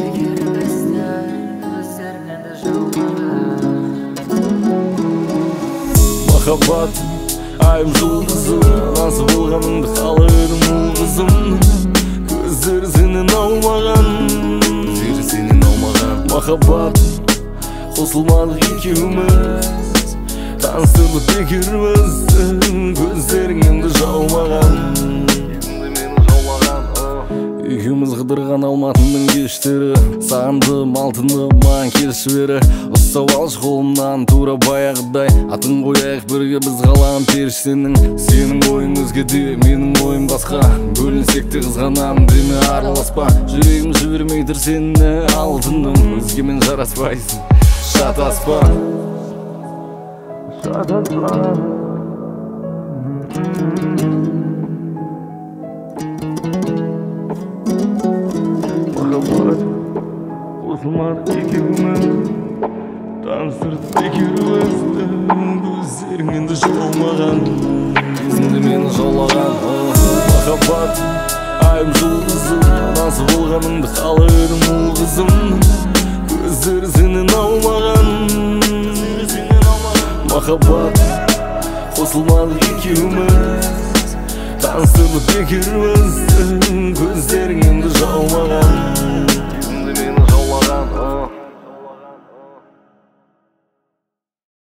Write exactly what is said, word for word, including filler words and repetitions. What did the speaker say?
Махаббат, айым жұлдызым, насып болғаныңды қаладым ол қызым. Көздері сенен аумаған, көздері сенен аумаған. Махаббат, қосылмадық екеуміз, таныстырдық бекербіз, көздерің енді жаумаған. Екеуміз қыдырған Алматының кештері, сағындым алтынды маған келші бері. Ұстап алшы қолымнан тура баяғыдай, атын қояйық бірге біз қалаған періштенің. Сенің ойың өзгеде, менің ойым басқа, бөлінсек те қызғанамын деме араласпа. Жүрегім жібермей тұр сені алтыным, өзгемен жараспайсың, шатаспа, шатаспа. Махаббат, қосылмадық екеуміз, таныстырдық бекербізді, көздерің енді жаумаған, кезінде мені жаулаған. Махаббат, айым жұлдызым, насып болғаныңды қаладым ол қызым. Көздері сенен аумаған. Махаббат, қосылмадық екеуміз, таныстырдық бекербізді, көздерің енді жаумаған, кезінде мені жаулаған.